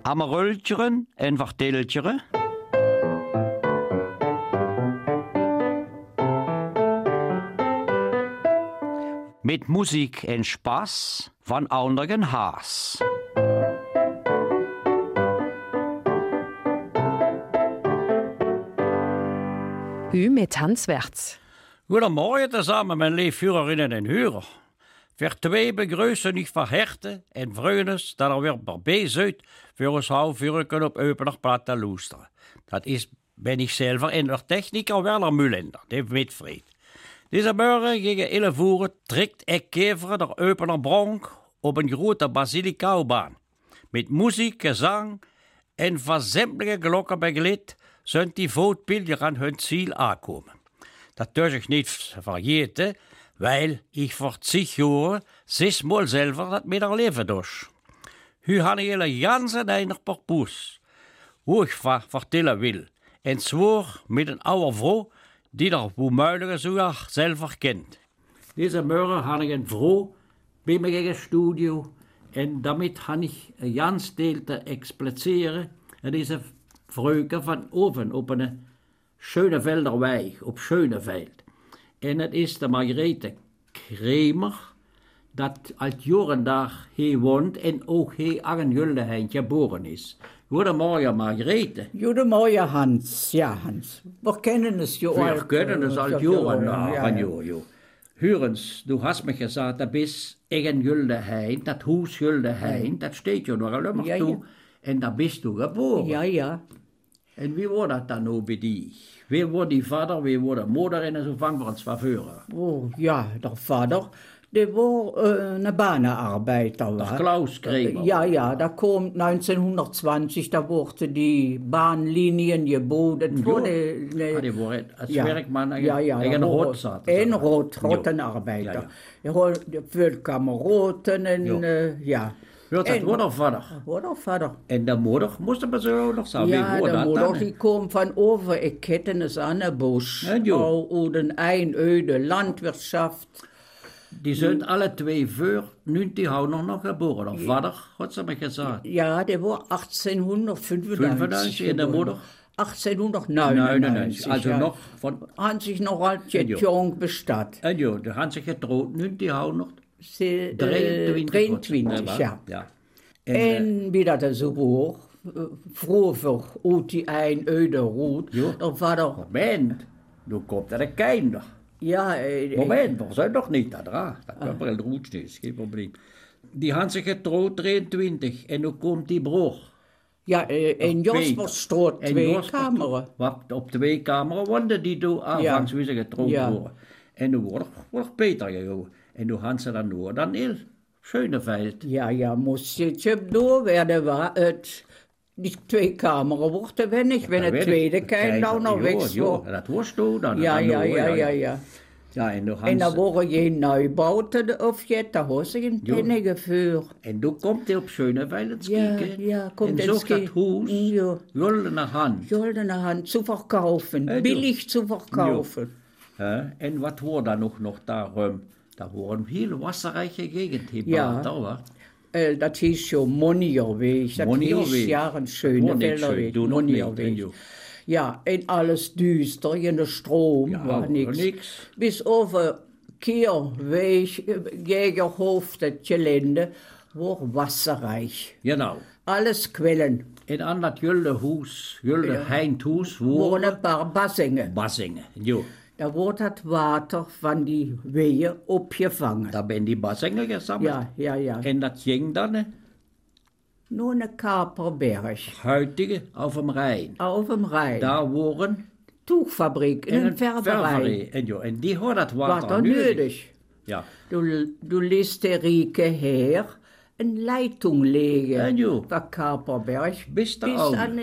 Amaröltjeren en Verteltjeren. Mit Musik en Spaß van anderen Haas. Hü mit Hans Wertz. Goedemorgen zusammen, mijn lieve Hörerinnen en Hörer. Voor twee begrüßen ich van harte en vreugdes dat er weer bij zit voor ons houvurken op opener platte luisteren. Dat is, ben ik zelf en de techniker Werner Mullender, die mitfried. Deze morgen gegen 11 uur trekt ik keveren de opener bronk op een grote basilicaubaan. Met muziek, gezang en verzempelige glokken begeleid zijn die voetpilger aan hun ziel aankomen. Dat durf ik niet vergeten, weil ich vor 10 Jahren 6-mal selber dat mit erleben durch. Hu habe ich een ganze einig Purpose, wo ich vertellen will. En zwar mit een oude Frau, die er womöglich sogar selber kennt. Deze morgen habe ich een Frau bij mij in het studio en damit habe ich een ganz deel te explizieren. En deze Freuke van oven op een Schönevelderweg, op Schöneveld. En het is de Margrethe Kremer, dat als Jorendag hier woont en ook hier aan Guldenheim geboren is. Goedemorgen, Margrethe. Goedemorgen, Hans. Ja, Hans. We kennen es jo al. We kennen es al Jorendag. Hurens, du hast mir gesagt, dat bist in Guldenheim, dat Huis Guldenheim, dat steht jo nog allemaal toe. Ja. En daar bist du geboren. Ja, ja. En wie wordt dat dan nou bij die? Wie wordt die vader, wie wordt de moeder en zo vangen we ons van voren? Oh, ja, de vader, die was een banenarbeiter. Dat Klaus Kremer. Ja, da komt 1920, da worden die baanlinien geboden. Die wordt als werkman en rood zat. En rotenarbeiter. De vuilkameroten en ja. Dat wordt al vader. En de moeder moest maar zo nog zo. Ja, de moeder die komt van over, ik kette es aan de bos. Uit een einöde landwirtschaft. Die zijn alle twee voor, nu die houden nog geboren. Of vader, had ze me gezegd. Ja, die was 1895. En de moeder? 1899. Also nog van... Han zich nog altijd jong bestaat. En jo, de han zich getrouwd, nu die houden nog... 23, ja. En wie dat zo hoog, vroeger uit die einöde roet, dan was er... Moment, nu komt er een kinder. Ja, Moment, we zijn nog niet dat raar. Dat kan wel roet is, geen probleem. Die had zich getrouwd 23 en nu komt die broer. Ja, in Josperstroot 2 kameren. Wat, op 2 kameren woonden die toen aanvangs wie ze getrouwd worden. En nu wordt Peter gegaan. En nu had ze dan door dan heel Schöneveld. Ja, moest je door werden we het... Die 2 kameren worden wennig, wenn het tweede kind nou nog weg was. Ja, dat was toen dan. Ja. Ja, en dan worden geen nieuwbauten of je, daar was ik een pennige voor. En toen komt hij op Schöneveld het skieken. Ja, komt en zocht dat huis, Goldene Hand, zu verkaufen, billig zu verkaufen. Ja. En wat wordt daar nog daar? Daar wordt een heel wasserrijke gegend hier. Ja. Dat hieß jo Monierweg. Dat hieß jaren Schönewelderweg. Monierweg. Ja, en alles duister, in de stroom, war niks. Bis over Keerweg, Jägerhof, dat gelände, war wasserreich. Genau. Alles Quellen. En aan dat Gulde Heinthuis waren een paar Bassingen. Jo. Da wordt het water van die weeën opgevangen. Daar ben die bassingen gesammeld. Ja. En dat ging dan, hè? Nur een Kaperberg. Huidige, auf dem Rhein. Daar waren... Tuchfabriek en een verwerij. En die had dat water nodig. Ja. Du liest de rieke heer een leitung leggen. Van Kaperberg. Bis aan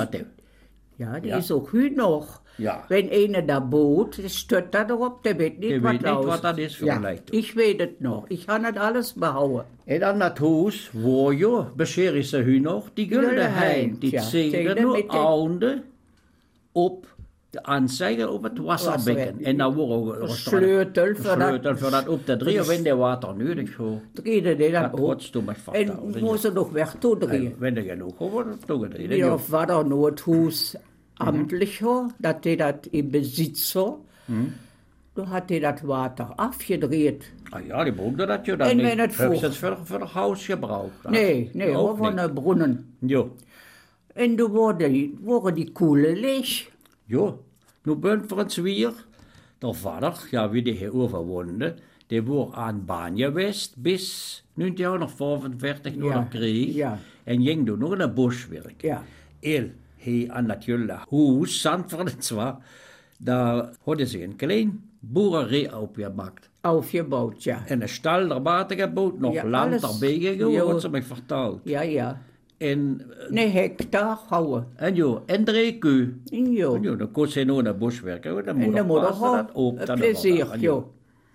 Ja, die is ook nu nog. Ja. Wenn einer da boot, stört da erop, der weet niet wat dat is voor een leitung. Ik weet het nog. Ik ga het alles behouden. En dan dat huis, waar je, bescheren ze nu nog, die Guldenheim. Die zingen nu oude op de aanzeiger op het wasserbekken. En dan wordt een sleutel voor dat op te draaien, wenn de water nodig is. Draaide die dan op. En En moest er nog weg toe draaien. wenn er genoeg wordt, toegedreven. Wie of wat er nou het huis amtlich had, dat hij dat in bezit had, dan had hij dat water afgedraaid. Ah ja, die broekte dat je dan En niet. wenn het vroeg. Höchstens voor het huis gebruikt. Nee, ook over niet. een bronnen. Jo. En toen worden die koelen leeg. Jo, nu bent voor het zwier. De vader, ja, wie die hier overwoonde, die wordt aan baan geweest bis 1945 nog Ja, een kreeg. ja. En ging toen nog in een boswerk. Ja. Hij aan dat julle huis, Zandvoort en zwaar, daar hadden ze een klein boerderij opgemaakt. Aufgebouwd, ja. En een stal erbuiten gebouwd, nog Ja, land alles. erbij gegaan, Jo. wat ze mij verteld. Ja. En, Een hectare houden. en 3 koe. En jo. Jo, dan kon ze nog naar boswerk. En En de moeder dat op. had plezier, jo.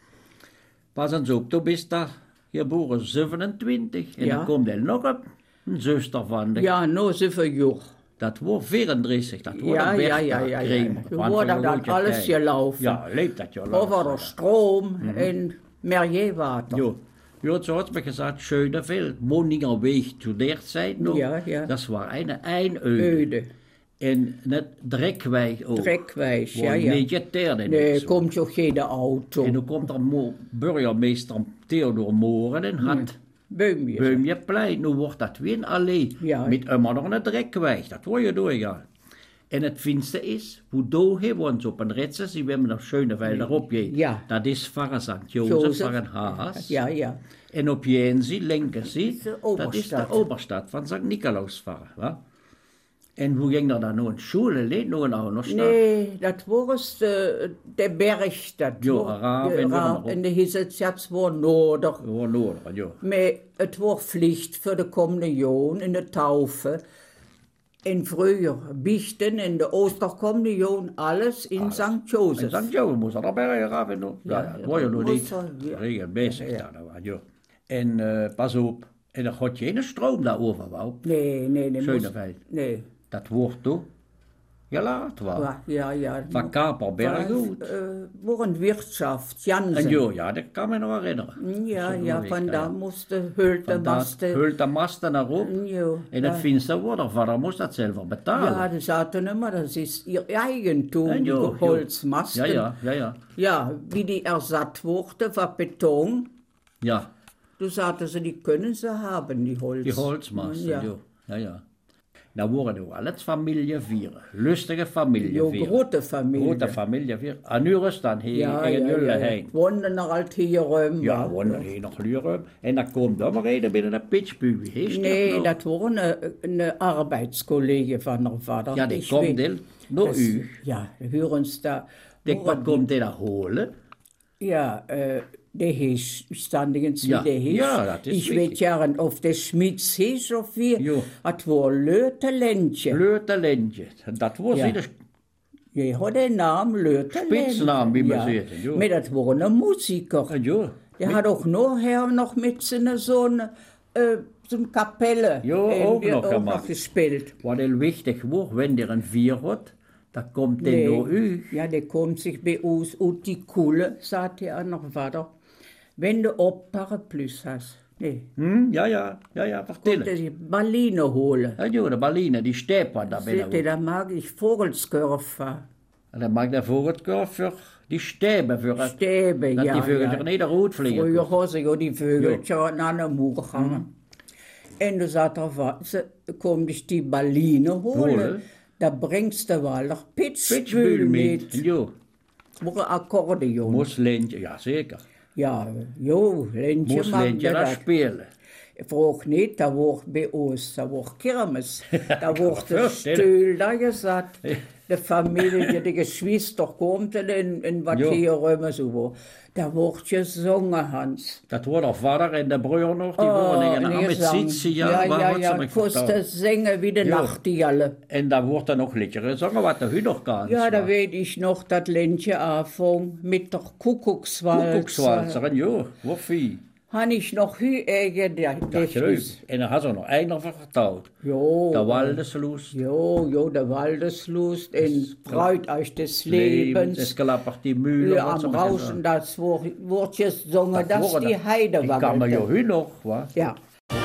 Pas eens op, toen is daar geboren 27. En Ja. dan komt er nog een zuster van de. Ja, nou 7 jaar. Dat wordt 34, dat wordt Ja, een Bertha ja. Kramer. Je Van hoort van dat Roodje alles Tij. gelaufen. Ja, leeft dat je Over de stroom en merjewater. Jo. Jo, zo had me gezegd, Schöneveld, Moningerweg zu der Zeit nog. Ja. Dat was eine Einöde. Eude, En net Drekwijs ook. trekwijs, Waar ja. niet geterde Nee, niks. komt jo geen auto. En dan komt er burgemeester Theodor Moren en had Beumjes. Beumjeplein. Nu wordt dat weer een allee. Ja. Met immer nog een Drekwijs. Dat hoor je doorgaan. En het finste is, hoe doe hebben we ons op een recessie, we hebben nog Schöneveld erop. Ja. Dat is van St. Jozef, van een Haas. Ja. En op Jensie, linkerzie, de dat is de Oberstad. Oberstad van St. Nicolausvader. Ja? En hoe ging er dan nog een schule, leed nog een oude stad? Nee, dat was de berg. Dat Jo, wordt Raaf en Wimmerop. en de Hizetsjats wordt nodig. Gewoon nodig, ja. Maar het wordt plicht voor de komende jaren in de taufe. En vroeger biechten in de oosterkomende jaren alles in St. En Jozef. St. Jozef moest er bij Raaf en doen. Ja, dat word je nog moest niet. er, ja. Regen bezig daar, ja. En pas op, en dan gaat geen stroom daarover, wou. Nee. Schöneveld. Nee. Dat wordt toch gelaten, wou. Ja. Van Kaperberg goed. Voor Wirtschaft, Jansen. En jo, ja, dat kan me nog herinneren. Ja, vandaar moesten hultemasten. Hult de masten erop. Jo, En het finste wordt vader moest dat zelf betalen. Ja, dat zaten niet, maar dat is ihr eigentum, En jo, die holzmasten. Ja. Ja, wie die erzat worden van beton, Ja, toen zaten ze, die kunnen ze hebben, die holz. die holzmasten, Ja. jo. Ja. Dan worden we alles familie vieren. Lustige familie Jo, vieren. grote familie. Grote familie vieren. En nu is dan hier in jullie heen. Woonden er altijd hier rum. Ja, wonen hier nog luren. En dan komt er maar een binnen een pitchbuur. Nee, dat was een arbeidscollega van haar vader. Ja, die Ik komt weet- dan naar dat- u. Ja, huren ze daar. Wat komt hij daar holen? Ja, de hees, standigens Ja, wie de hees. ja, dat is Ik wichtig. weet ja of de Schmieds hees of wie. Jo. Het was een leuk talentje. Leuk talentje. Dat was Ja. ieder Je had een naam, leuk talentje. spitsnaam, wie we Ja. zeggen. Jo. Maar dat was een muzieker. Jo. Die had ook nog met zijn zo'n kapelle. Jo, En ook die nog ook gemaakt. nog gespeeld. Wat heel wichtig wordt, wenn er een vier wordt, dan komt hij door u. Ja, die komt zich bij ons uit die koele, zei hij aan haar vader. Wenn du op paraplu's hast. Nee. Ja, vertel Dat het. is Berliner holen. Ja, jo, de Berliner, die stepen daar Zit binnen. daar mag ik vogelskörfer. En dan maakt hij voor het korf voor die steben. Voor het, Steben, dat ja. die vogels ja. er niet eruit vliegen. Vroeger had ze ook die vogeltje naar de moer gaan. En toen zat er wat, ze komt dus die Berliner holen. Holen? Daar brengt ze wel een Pitchbuul pitchbuul met. met. Jo, Voor een accordeon. moslentje, ja zeker. Ja, jo, Lentje mag Moslentje dat. dat spelen. Vroeg niet, dat wordt bij ons, dat wordt kermis. Dat wordt me een voorstellen. stoel daar gezet. De familie, de geschwister komt en wat Jo. hier rummen zo. Daar wordt gezongen, Hans. Dat wordt de vader en de broer nog, die wonen in een ambitie, ja, wat ze me kost vertellen. zingen wie de Jo. nachtigallen. En dan wordt er nog liedje gezongen, wat de hu nog kan. Ja, dan weet ik nog dat Lentje aanvang met de koekoekswalser. Koekoekswalser, en jo, wat fie. habe ich noch Gedächtnis. En dan had ze nog einer vertaut. Jo. Der Waldeslust. Jo, der Waldeslust, in Freut euch des Lebens. Es klappert die Mühle. Ja, am Rauschen, das wird jetzt gesungen, dass die Heide wackelte. Ich kann mir ja heute noch, was? Ja.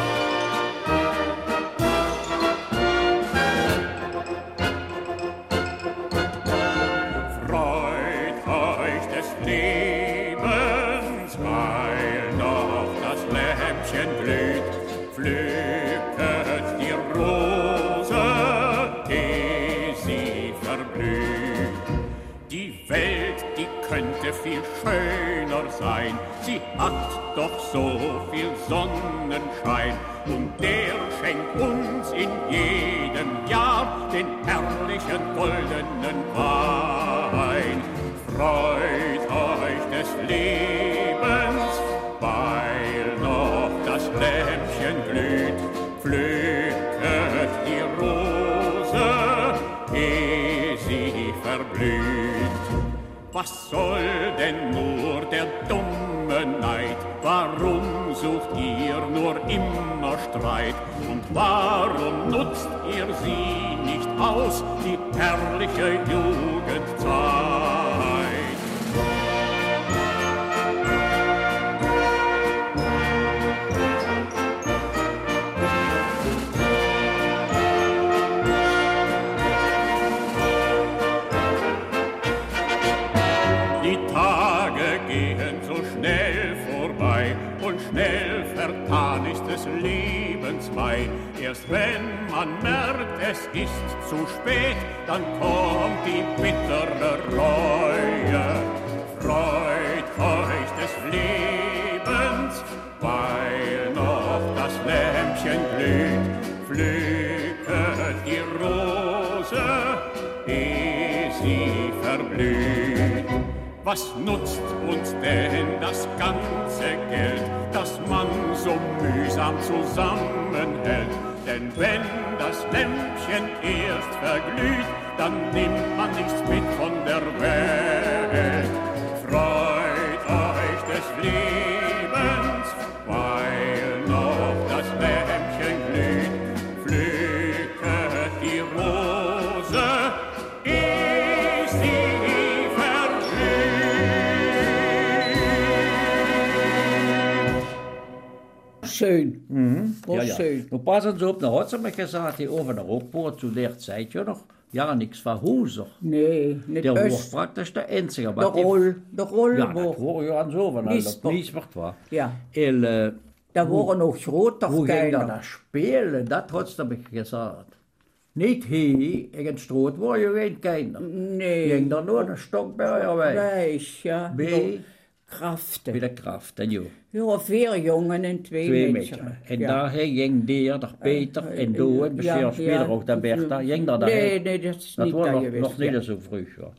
Viel schöner sein, sie hat doch so viel Sonnenschein und der schenkt uns in jedem Jahr den herrlichen goldenen Wein. Freut euch des Lebens, weil noch das Lämpchen glüht, pflücket die Rose, ehe sie verblüht. Was soll denn nur der dumme Neid? Warum sucht ihr nur immer Streit? Und warum nutzt ihr sie nicht aus, die herrliche Jugendzeit? Schnell vertan ist des Lebens Mai. Erst wenn man merkt, es ist zu spät, dann kommt die bittere Reue. Freut euch des Lebens, weil noch das Lämpchen glüht. Pflücket die Rose, ehe sie verblüht. Was nutzt uns denn das ganze Geld, das man so mühsam zusammenhält? Denn wenn das Lämpchen erst verglüht, dann nimmt man nichts mit von der Welt. Freut euch des Lebens, weil noch das Lämpchen glüht. Pflücket die Rose, ehe sie schön. Ja. Schön. Nu passen Sie op, dan had ze me gezegd, die over de Rockpoort zu der Zeit ja noch ja nichts verhuser. Nee, nicht der war praktisch der Einzige. Der Roll ja, das war ja an so, wenn das Niesbert war. Ja. Da waren noch roter Wo ging da das Spielen, das hat sie mir gesagt. Nicht hier, in Stroot war ja keiner. Nee. Ging da nur ein Stockberger weg. Ja. B. Kraften. Bij de Kraften, ja. Ja, 4 jongen en 2 Mädchen. En daar ging der Peter en Doe, misschien später auch der Bertha, ging daar Nee, dat is niet dat was nog niet zo vroeg, ja.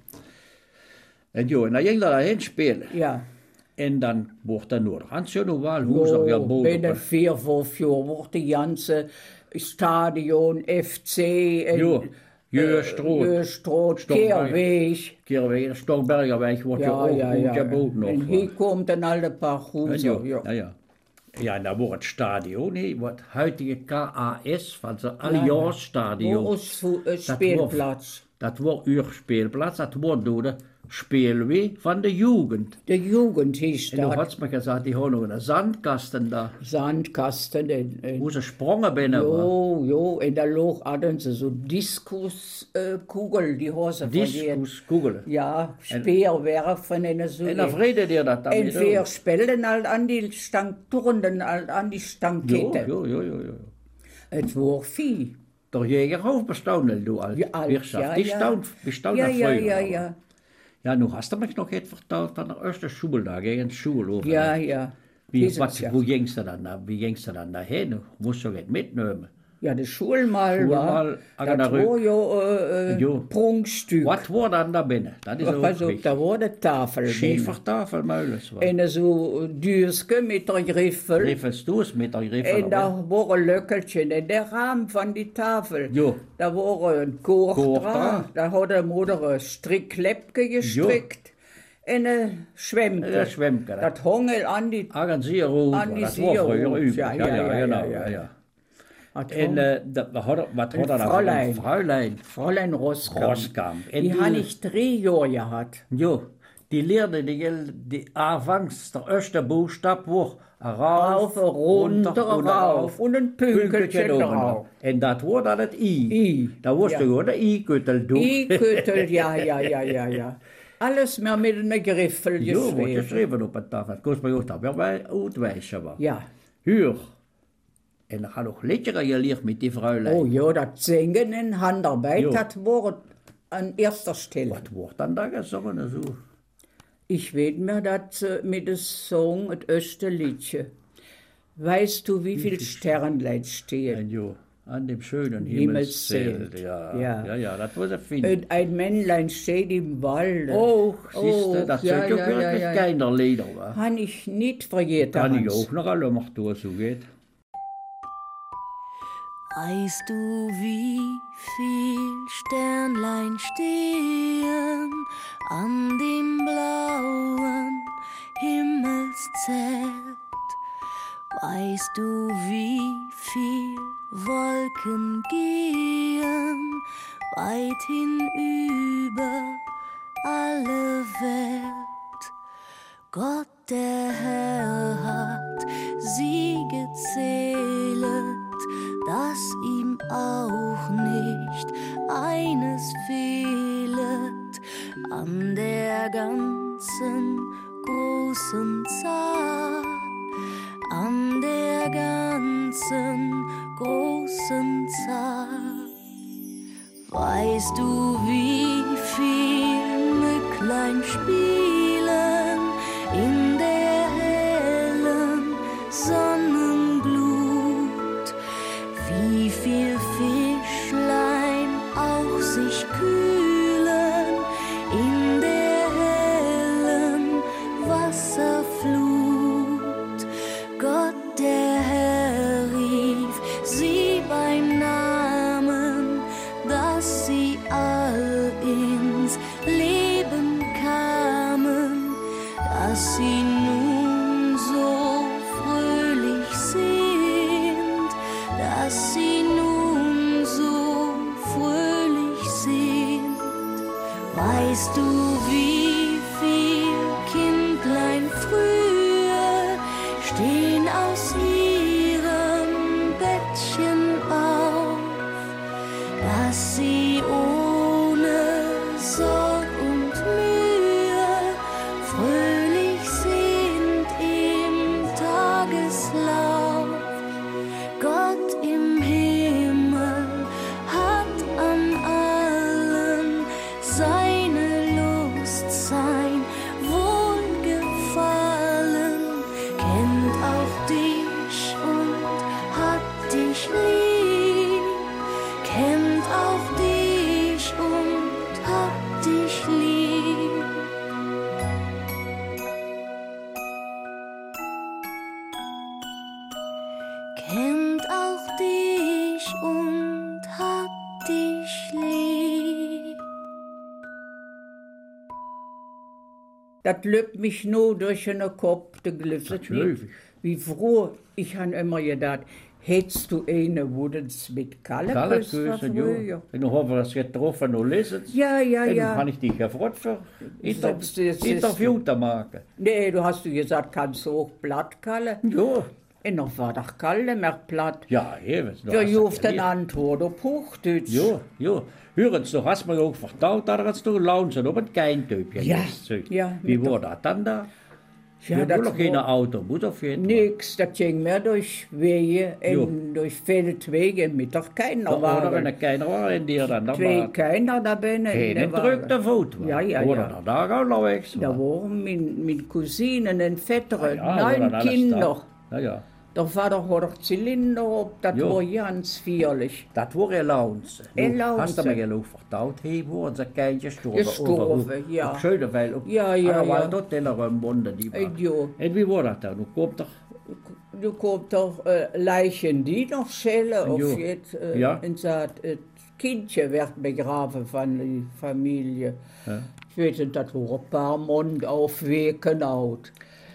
En ja, en dan ging daar heen spelen. Ja. En dan wordt er nur Hans Jonoval, Huser, ja, boven. Binnen 4, 5 jaar wordt de ganze Stadion, FC en... Jöstroot, Keerweg, Stockbergerweg wordt ja ook goed geboten. En hier komt een alle paar huizen. Ja, en dan wordt het stadion, wat huidige KAS, van de Allianzstadion. Speelplaats. Dat wordt uw speelplaats, dat wordt door de Spielweg van de Jugend. De Jugend hieß dat. En toen had ze me gezegd, die hadden nog een zandkasten daar. Zandkasten. Hoe ze sprongen binnen. Jo, en daar hadden ze zo'n discuskugel, die hozen van Diskuskugel. Ja, speerwerfen en zo. En dan vrede die dat dan. En wir spelden al aan die turnden al aan die stangketten. Jo. Het was veel. Door Jägerhof bestaunen du als Wirtschaft. Die bestaunen früher. Ja. Ja, nu hast du mich noch etwas vertelt an der ersten Schultag, gegen Schule. Ja. Wo gingst du dann dahin? Musst du nicht mitnehmen? Ja, de Schulmal war, dat war ja Prunkstück. Wat war dan daar binnen? Dat is ook wichtig. Daar war de tafel binnen. Schiefertafel, meulens. En zo duurske met de griffel. Griffelstoes met de griffel. En daar was een lukkeltje. En de raam van die tafel. Jo. Daar was een koord. Daar had de moeder een strikklepje gestrikt. eine Schwemmke. Ja, Schwemmke. Das Hongel an die... An die Sierhof. Das war früher üblich. Ja, genau. En wat had er Fräulein. Fräulein. Fräulein Roskamp. Roskamp. Die habe ich 3 Jahre gehabt. Jo, die leerde die aanvangs der erste Buchstab war Rauf, runter, rauf und ein Pünkelchen drauf. En dat wordt dan het I. Da wist je gewoon de I-Küttel doen. I-Küttel, ja. Alles mehr mit einem Griffel Jo, wordt geschrieben. geschreven op het tafel. Het kost mij ook dat weer bij uitwijzen was. Ja. Huur. En dan gaat nog liederen geleerd met die vrouwlijn. Oh ja, das Singen in Handarbeit, Jo. das war an erster Stelle. Wat wordt dan daar gezongen zo? Ich weet mir das mit dem Song, das erste Liedje. Weißt du, wie viel Sternlein stehen? En jo, aan dem schönen Himmelszelt. Himmelszelt. Ja. Dat was een film. Und ein Männlein steht im Walde. Oh, siehste, dat ja, zou ook wirklich Kinderlieder, wa? Habe ich nicht vergessen. Kan ik Hans. ook nog allemaal door, zo geht. Weißt du, wie viel Sternlein stehen an dem blauen Himmelszelt? Weißt du, wie viel Wolken gehen weit hinüber alle Welt? Gott, der Herr, hat sie gezählet, dass ihm auch nicht eines fehlet an der ganzen großen Zahl, an der ganzen großen Zahl. Weißt du, wie viel Mücklein spielen in der hellen Sonnenglut? Wie viel Fischlein auch sich kühlen in der hellen Wasserflut? Gott, der Herr, rief sie beim Namen, dass sie all ins Leben kamen, dass sie nun so fröhlich sind, dass sie nun so fröhlich sind. Weißt du, wie viel Kindlein früher stehen aus ihrem Bettchen auf, dass sie ohne Sorg und Mühe fröhlich sind im Tageslauf. Gott im Himmel hat an allen seine Lust, sein Wohlgefallen, kennt auch dich und hat dich lieb, kennt auch dich und hat dich lieb. Kennt auch dich und hat dich lieb. Das löbt mich nur durch den Kopf, der Glück. Wie froh, ich habe immer gedacht, hättest du eine, wo das mit Kalle Kallenkeuze, jo. En dan hebben we dat getroffen und lesen. Ja. En dan kan ik die gefragt für Interview te maken. Nee, du hast gesagt, kannst du auch Blattkalle? Jo. Und noch war doch Kalle mehr platt. Ja, even. Ja, je hoeft een antwoord op Hochdeutsch. Jo. Hörens, du hast mir auch vertraut, da hast du Launchen op het Keintöpje. Ja. Wie war das dann da? Ja, das noch keine Autobus auf jeden Fall. Nix, das ging mehr durch Wege, durch Feldwege mit doch keiner Oder wenn keiner war, in die dann da Twee war. keiner da binnen. Geen drukte voet. Ja. Oder da gaan we weg. Da waren mijn Cousinen en Vetteren, Ja, 9 Kinder. Ja. Der Vater hat doch Zylinder op, das Jo. war ganz feierlich. Dat was een Launze. Launze. Hast du mir geloof vertrouwd? Hij wordt zijn kindje gestorven. Gestorven, ja. Op Schöneweil. Ja. Allemaal tot in een bonden die waren. Jo. En wie wordt dat dan? Hoe komt er? Du kommt doch Leichen, die noch schellen. Jo. Of jetzt, Ja. en sagt, het kindje werd begraven van die familie. Ja. weet het, dat hoor een paar mond auf weken oud.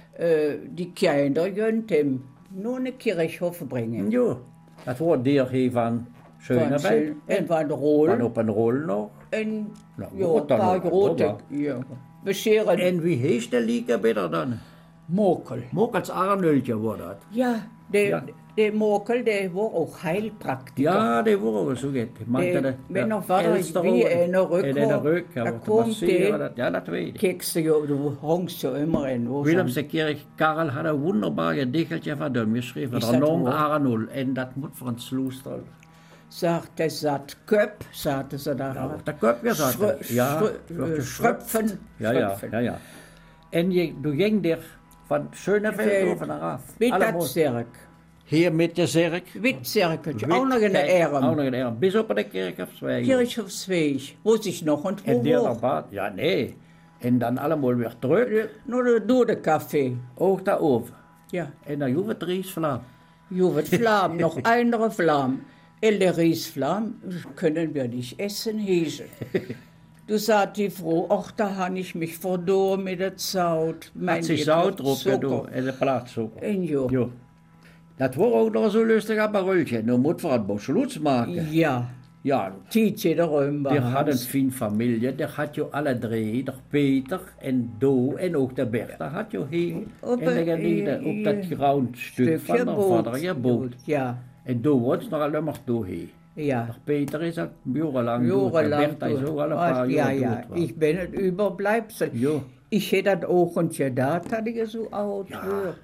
Die Kinder kunt hem nur een Kirchhof brengen. Ja, dat wordt deel hier van Schöneveld. En van de rol. Van op een rol nog. En Nou, ja, wat een dan paar ook, grote. wat Ja. Bescheren. En wie heet de lieke bitter dan? Mokel. Mokels Arnultje wordt dat. Ja, de Mokel, die wordt ook heilpraktiker. Ja, die worden zo goed. Met nog verder wie in een rug. En in de rug. Dan komt die. Ja, dat weet ik. Kijk, du hongst zo immer in. Willemse Kerk, Karel had een wonderbaar gedichteltje van hem geschreven. Is Er dat non waar? Arnul. En dat moet voor een sloestel. Sagte zat Köp, zaten ze daar. Ja, op de kop gezet. Schröpfen. Ja. En du ging er van Schöneveld over naar af. Wit Allemaal. dat zerk. Hier met de zerk. Wit zerkeltje. Ook nog in de Ook arm. nog in de arm. Bis op de kerk of Zwijgen. Kirchhofsweg. Wo sich noch und En wo der wo. bad. Ja, nee. En dan allemaal weer terug. Nur door de café. Ook daarover. Ja. En dan hoeven het Riesvlam. Juwet Flam, noch andere Flam. De Riesflam können wir nicht essen, Hese. Du sagst die Frau, ach, da habe ich mich verdorben mit der Zaut. Hat sich zout erop gedaan. En de plaats ook. En jo. Jo. Dat wordt ook nog zo lustig aan een rultje. Nu moet we het besluit maken. Ja, Ja, Tietje de Römer. die had een fijn familie. Die had je alle drie. De Peter en Do en ook de Bertha had je heel. Op En dan een- op dat groudstuk van de vader geboot. Ja, En Do wordt nog alleen maar Do heen. ja. Peter is al jarenlang dood. Jahrelang. Bertha is ook al een paar Ja, jaar ja, dood. ich bin het Überbleibsel. Jo. Ich hätte das auch und gedacht, dass ich so alt wird.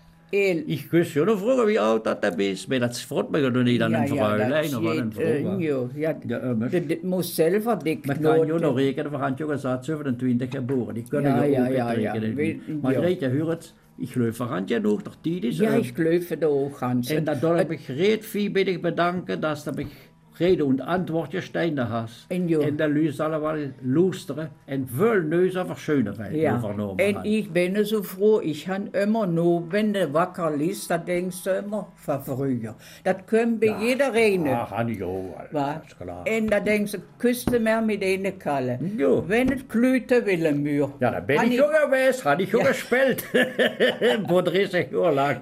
Ik wist je nog vroeger wie oud dat is, maar dat vroeg me nog niet aan een vrouwlijn of aan een vrouw. Ja, De ummers. dat moet selber dik Maar kan je nog rekenen, we gaan je gezegd 27 geboren, die kunnen Ja, je ja, ook ja, ja. rekenen. Maar Gretje, hoor het, ik geloof, we gaan je nog toch tijd is. Ja, ich glaube da auch ganz. En dat wil ik me gereed veel bij dich bedanken, dat je me rede und antwoord gestanden hast. En jo. En dat jullie allemaal luisteren en veel neus over Schöneveld Ja, overnomen und hebben. ich bin so froh, ich habe immer nur, wenn du wacker liest, dann denkst du immer, von früher. Das können bei jeder reden. Ah, Hanni, jo, Wa? dat is klaar. Und da denkst du, küsste mehr mit einer Kalle. Jo. Wenn es glüte Willemür. Ja, dan ben ik jong geweest, had ik jong gespeeld. Voor 30 jaar lang.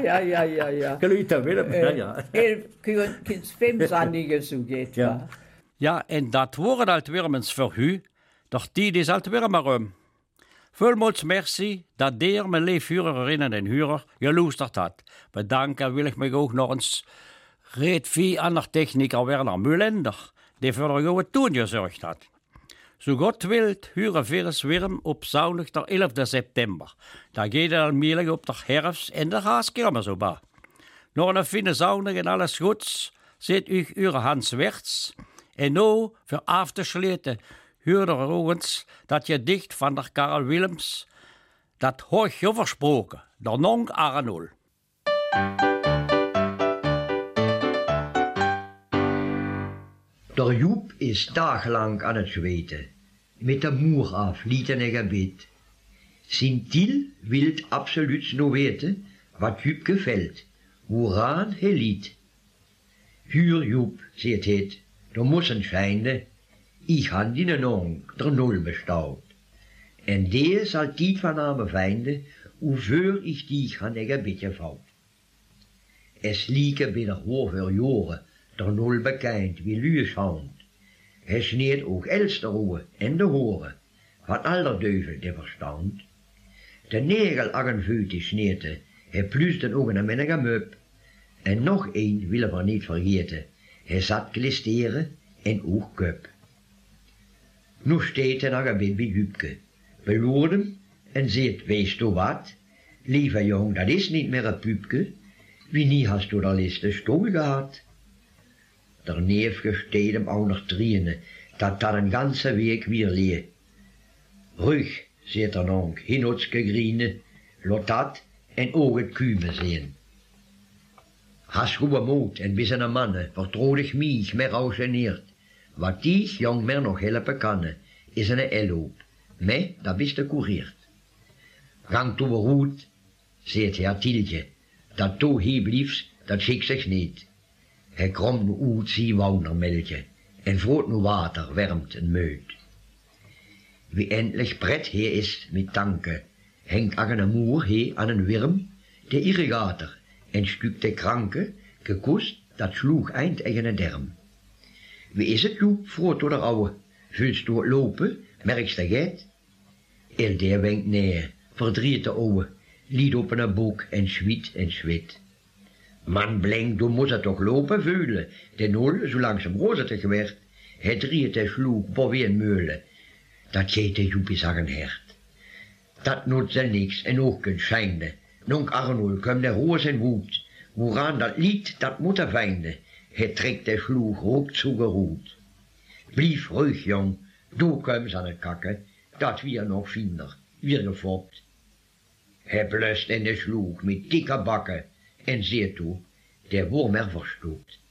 Ja. Gelüter Willem, ja. Kind 25 so geht, Ja. wa? Ja, en dat wordt alt wirmens voor u, doch die is alt weer maar om. Veelmoeds merci dat deer mijn leefhurerinnen en hurer geluisterd had. Bedanken wil ik me ook nog eens reed vie aan de techniker Werner Mullender, die voor de goede toon gezorgd had. Zo God wilt, huren Veres Wirm op zondag de 11 september. Daar gaat het allemaal op de herfst en de haaskermen zo bij. Nog een fijne zondag en alles goeds. Zet u uw Hans Werts. En nu, voor af te sluiten, huurde er ook eens dat je dicht van de Karel Willems, dat hoog je versproken, de non Arnul. Der Joep is dagenlang aan het zweten. Met de moer af, liet en gebed. Zijn Tiel wil absoluut nog weten wat Joep gefällt, woran hij liet. Huur Joep, zegt het, er moet een feinde. Ich han die nong, der Null bestout. En der zal tiet van arme feinde, hoeveel ich dich han ege beetje fout. Es lieke binnen hoeveel jaren, der Null bekend wie Lüeshand. Hij sneert ook Elsterroe en de horen, wat aller deuvel de verstand. De negel aggenvuut sneerte, hij plus den ogen aan mijn gemup. En nog een willen we niet vergeten, hij zat glisteren en ook kup. Nu steht er nog een beetje Jupke, beloert hem en zegt, wees du wat? Lieve jong, dat is niet meer een pupke, wie nie hast du der liste stoel gehad? Der neef gesteed hem ook nog trainen, dat een ganze week weer lee. Rug, zegt er nog, hinotske griene, lot dat en ook het kume zien. Hast goede moed en bis een manne, vertrouw dich mich meer ausgeneerd. Wat die jong meer nog helpen kan, is een elloop. Me, dat bist de couriert. Gang toe beroet, zegt Herr Tieltje, dat toe hier bliefs, dat schik zich niet. Hij kromt nu uit zie wounermelkje, en vroot nu water, wermt en meut. Wie endlich Brett her ist mit Danke, hängt an einer Mur he an einen Wirm, der Irrigator, ein Stück der Kranke, gekust, dat schlug ein eigenen Derm. Wie is het du, Frot oder Aue? Willst du lopen, merkst du geht? Der wenkt näher, verdriet de Augen, liet op een boek en zwit. Man blenk, du musst toch lopen veulen, de nul, zo langzaam rozetig werd, het driet de sloeg, boven een meulen. Dat jeet de Joepie zeggen hert. Dat nutze niks en ook geen schijnde. Nonk Arnold kwam de roos en woed, woeraan dat lied, dat moet er vijnde. Het trekt de sloeg ook zugeroet. Blief ruhig, jong, du kwams aan het kakken, dat wir nog vinder, weer gefopt. Hij blust in de sloeg met dikke bakken en zeer toe, der Wurm er verstoot.